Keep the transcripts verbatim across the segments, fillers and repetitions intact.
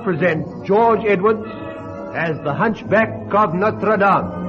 present George Edwards as the Hunchback of Notre Dame.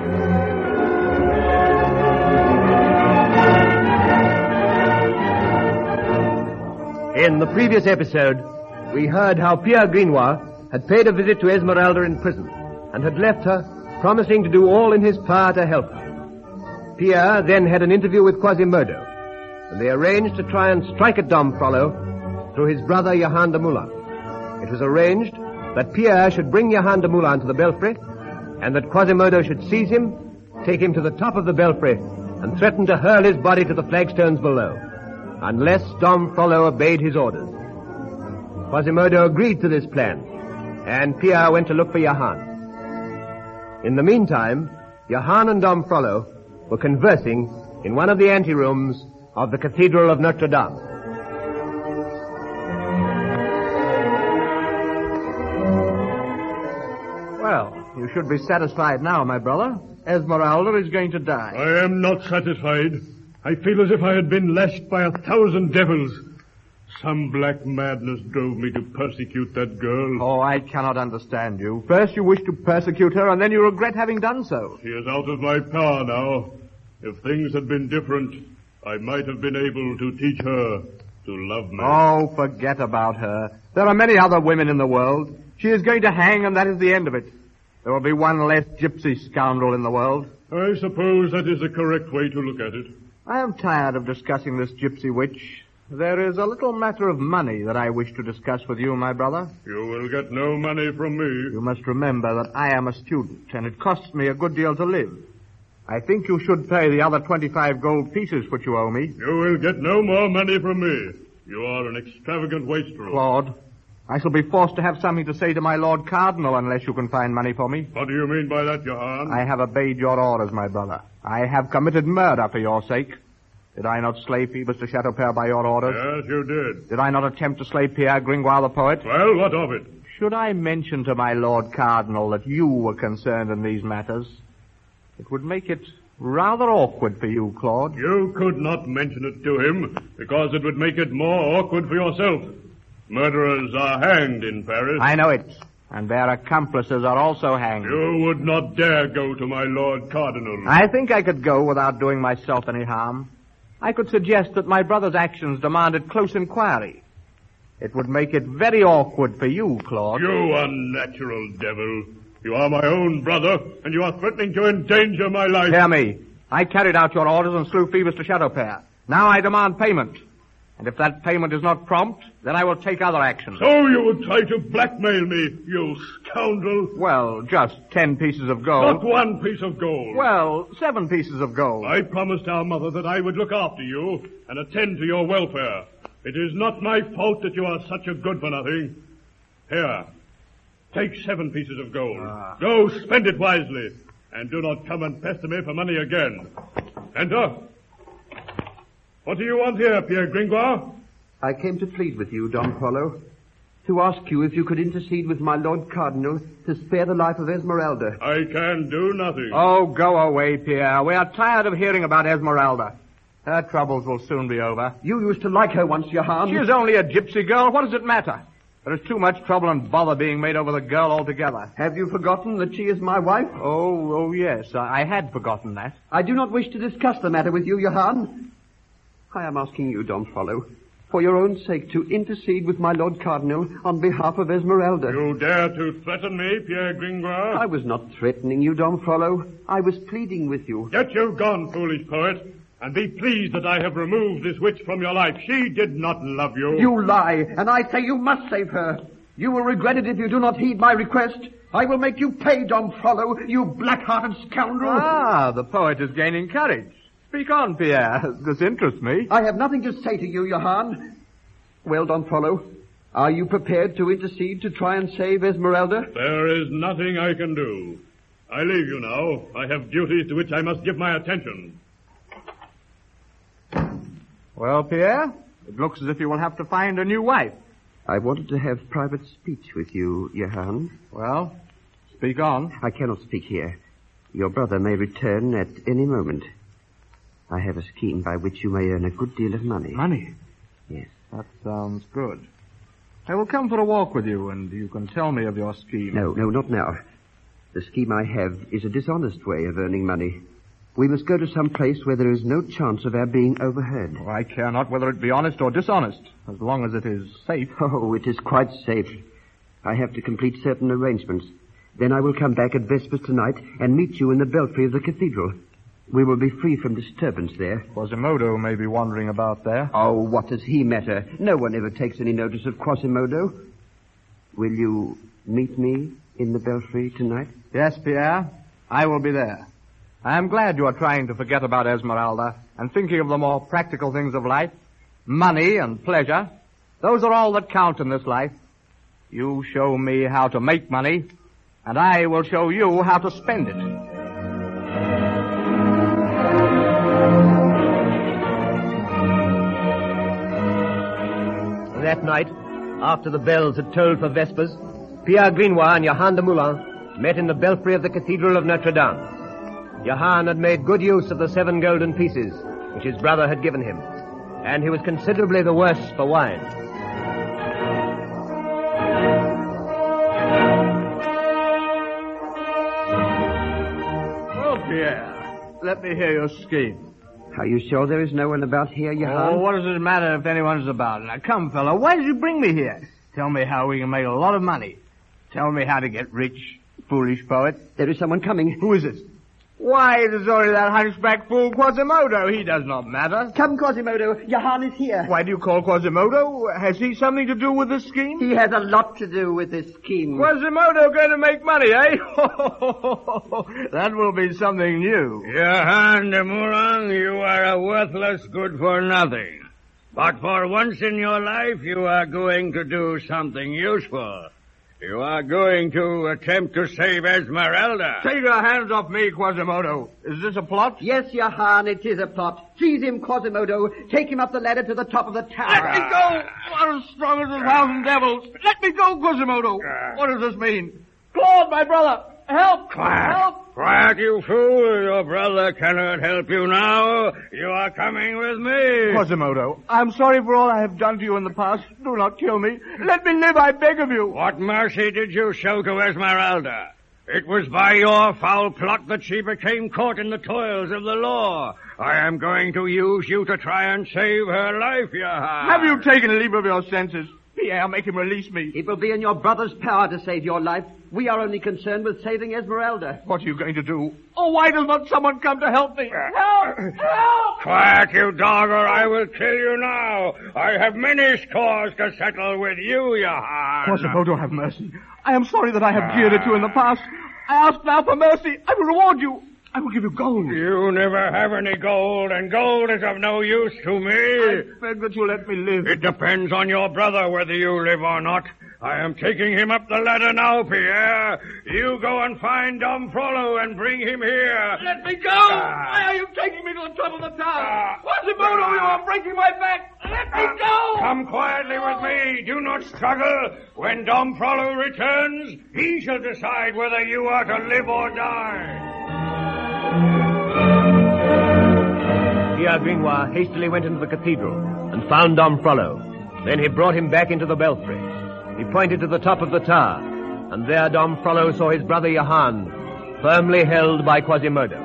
In the previous episode, we heard how Pierre Grinois had paid a visit to Esmeralda in prison and had left her, promising to do all in his power to help her. Pierre then had an interview with Quasimodo, and they arranged to try and strike at Dom Frollo through his brother Johann de Moulin. It was arranged that Pierre should bring Johann de Moulin to the belfry, and that Quasimodo should seize him, take him to the top of the belfry, and threaten to hurl his body to the flagstones below, unless Dom Frollo obeyed his orders. Quasimodo agreed to this plan, and Pierre went to look for Johann. In the meantime, Johann and Dom Frollo were conversing in one of the anterooms of the Cathedral of Notre Dame. Well, you should be satisfied now, my brother. Esmeralda is going to die. I am not satisfied. I feel as if I had been lashed by a thousand devils. Some black madness drove me to persecute that girl. Oh, I cannot understand you. First you wish to persecute her, and then you regret having done so. She is out of my power now. If things had been different, I might have been able to teach her to love me. Oh, forget about her. There are many other women in the world. She is going to hang, and that is the end of it. There will be one less gypsy scoundrel in the world. I suppose that is the correct way to look at it. I am tired of discussing this gypsy witch. There is a little matter of money that I wish to discuss with you, my brother. You will get no money from me. You must remember that I am a student, and it costs me a good deal to live. I think you should pay the other twenty-five gold pieces which you owe me. You will get no more money from me. You are an extravagant wastrel. Claude, I shall be forced to have something to say to my Lord Cardinal unless you can find money for me. What do you mean by that, Johann? I have obeyed your orders, my brother. I have committed murder for your sake. Did I not slay Phoebus de Chateaupert by your orders? Yes, you did. Did I not attempt to slay Pierre Gringoire the poet? Well, what of it? Should I mention to my Lord Cardinal that you were concerned in these matters? It would make it rather awkward for you, Claude. You could not mention it to him, because it would make it more awkward for yourself. Murderers are hanged in Paris. I know it. And their accomplices are also hanged. You would not dare go to my Lord Cardinal. I think I could go without doing myself any harm. I could suggest that my brother's actions demanded close inquiry. It would make it very awkward for you, Claude. You unnatural devil. You are my own brother, and you are threatening to endanger my life. Hear me. I carried out your orders and slew Phoebus de Chateaupert. Now I demand payment. And if that payment is not prompt, then I will take other action. So you would try to blackmail me, you scoundrel? Well, just ten pieces of gold. Not one piece of gold. Well, seven pieces of gold. I promised our mother that I would look after you and attend to your welfare. It is not my fault that you are such a good-for-nothing. Here, take seven pieces of gold. Ah. Go spend it wisely, and do not come and pester me for money again. Enter. What do you want here, Pierre Gringoire? I came to plead with you, Dom Frollo, to ask you if you could intercede with my Lord Cardinal to spare the life of Esmeralda. I can do nothing. Oh, go away, Pierre. We are tired of hearing about Esmeralda. Her troubles will soon be over. You used to like her once, Johann. She is only a gypsy girl. What does it matter? There is too much trouble and bother being made over the girl altogether. Have you forgotten that she is my wife? Oh, oh, yes. I, I had forgotten that. I do not wish to discuss the matter with you, Johann. I am asking you, Dom Frollo, for your own sake, to intercede with my Lord Cardinal on behalf of Esmeralda. You dare to threaten me, Pierre Gringoire? I was not threatening you, Dom Frollo. I was pleading with you. Get you gone, foolish poet, and be pleased that I have removed this witch from your life. She did not love you. You lie, and I say you must save her. You will regret it if you do not heed my request. I will make you pay, Dom Frollo, you black-hearted scoundrel. Ah, the poet is gaining courage. Speak on, Pierre. This interests me. I have nothing to say to you, Johann. Well, Don Frollo, are you prepared to intercede to try and save Esmeralda? There is nothing I can do. I leave you now. I have duties to which I must give my attention. Well, Pierre, it looks as if you will have to find a new wife. I wanted to have private speech with you, Johann. Well, speak on. I cannot speak here. Your brother may return at any moment. I have a scheme by which you may earn a good deal of money. Money? Yes. That sounds good. I will come for a walk with you, and you can tell me of your scheme. No, no, not now. The scheme I have is a dishonest way of earning money. We must go to some place where there is no chance of our being overheard. Oh, I care not whether it be honest or dishonest, as long as it is safe. Oh, it is quite safe. I have to complete certain arrangements. Then I will come back at Vespers tonight and meet you in the belfry of the cathedral. We will be free from disturbance there. Quasimodo may be wandering about there. Oh, what does he matter? No one ever takes any notice of Quasimodo. Will you meet me in the belfry tonight? Yes, Pierre. I will be there. I am glad you are trying to forget about Esmeralda and thinking of the more practical things of life. Money and pleasure. Those are all that count in this life. You show me how to make money, and I will show you how to spend it. That night, after the bells had tolled for Vespers, Pierre Grinois and Johann de Moulin met in the belfry of the Cathedral of Notre Dame. Johann had made good use of the seven golden pieces which his brother had given him, and he was considerably the worse for wine. Well, Pierre, let me hear your scheme. Are you sure there is no one about here, Johann? Oh, what does it matter if anyone's about? Now, come, fella, why did you bring me here? Tell me how we can make a lot of money. Tell me how to get rich, foolish poet. There is someone coming. Who is it? Why, it is only that hunchback fool Quasimodo. He does not matter. Come, Quasimodo. Johann is here. Why do you call Quasimodo? Has he something to do with this scheme? He has a lot to do with this scheme. Quasimodo going to make money, eh? That will be something new. Johann de Moulin, you are a worthless good-for-nothing. But for once in your life, you are going to do something useful. You are going to attempt to save Esmeralda. Take your hands off me, Quasimodo. Is this a plot? Yes, Johann, it is a plot. Seize him, Quasimodo. Take him up the ladder to the top of the tower. Let me go! I'm as strong as a thousand devils. Let me go, Quasimodo. What does this mean? Claude, my brother, help! Quiet. Help! Quiet, you fool. Your brother cannot help you now. You are coming with me. Quasimodo, I'm sorry for all I have done to you in the past. Do not kill me. Let me live, I beg of you. What mercy did you show to Esmeralda? It was by your foul plot that she became caught in the toils of the law. I am going to use you to try and save her life, Johann. Have you taken leave of your senses? Pierre, make him release me. It will be in your brother's power to save your life. We are only concerned with saving Esmeralda. What are you going to do? Oh, why does not someone come to help me? Help! Help! Quiet, you dog, or I will kill you now. I have many scores to settle with you, Johann. Quasimodo, have mercy. I am sorry that I have jeered at you in the past. I ask now for mercy. I will reward you. I will give you gold. You never have any gold, and gold is of no use to me. I beg that you let me live. It depends on your brother whether you live or not. I am taking him up the ladder now, Pierre. You go and find Dom Frollo and bring him here. Let me go! Ah. Why are you taking me to the top of the tower? Ah. Quasimodo, ah. you are breaking my back. Let ah. me go! Come quietly with me. Do not struggle. When Dom Frollo returns, he shall decide whether you are to live or die. Pierre Grinois hastily went into the cathedral and found Dom Frollo. Then he brought him back into the belfry. He pointed to the top of the tower, and there Dom Frollo saw his brother Johann, firmly held by Quasimodo.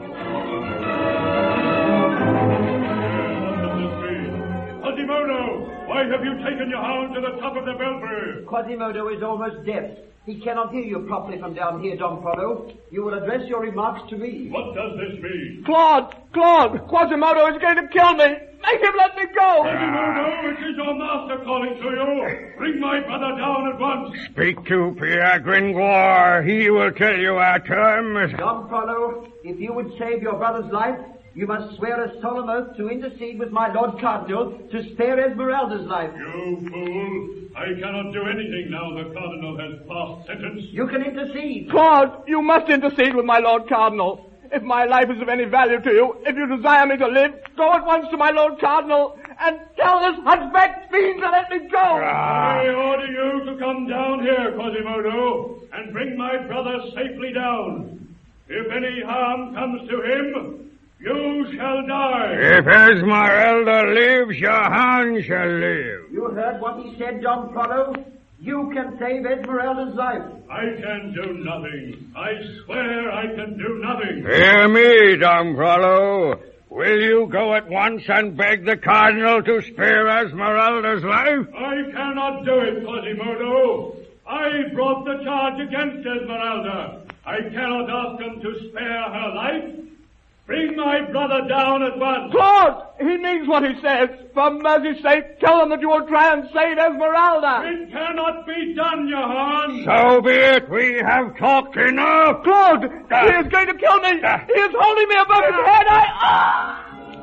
Quasimodo, why have you taken Johann to the top of the belfry? Quasimodo is almost deaf. He cannot hear you properly from down here, Dom Frollo. You will address your remarks to me. What does this mean? Claude! Claude! Quasimodo is going to kill me! Make him let me go! Quasimodo, it is your master calling to you. Bring my brother down at once. Speak to Pierre Gringoire. He will tell you our terms. Dom Frollo, if you would save your brother's life, you must swear a solemn oath to intercede with my Lord Cardinal to spare Esmeralda's life. You fool! I cannot do anything now the Cardinal has passed sentence. You can intercede. Claude, you must intercede with my Lord Cardinal. If my life is of any value to you, if you desire me to live, go at once to my Lord Cardinal and tell this hunchback fiend to let me go. Ah. I order you to come down here, Quasimodo, and bring my brother safely down. If any harm comes to him, You shall die. If Esmeralda lives, Johann shall live. You heard what he said, Don Prado? You can save Esmeralda's life. I can do nothing. I swear I can do nothing. Hear me, Don Prado. Will you go at once and beg the Cardinal to spare Esmeralda's life? I cannot do it, Quasimodo. I brought the charge against Esmeralda. I cannot ask him to spare her life. Bring my brother down at once. Claude! He means what he says. For mercy's sake, tell him that you will try and save Esmeralda. It cannot be done, Johann. So be it. We have talked enough. Claude! Ah. He is going to kill me! Ah. He is holding me above his head! I... Ah!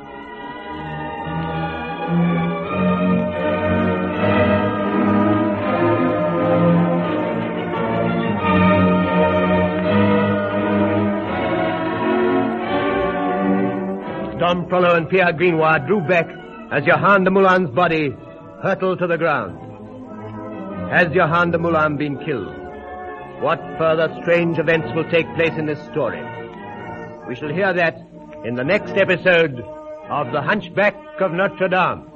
Don Frollo and Pierre Grinois drew back as Johann de Moulin's body hurtled to the ground. Has Johann de Moulin been killed? What further strange events will take place in this story? We shall hear that in the next episode of The Hunchback of Notre Dame.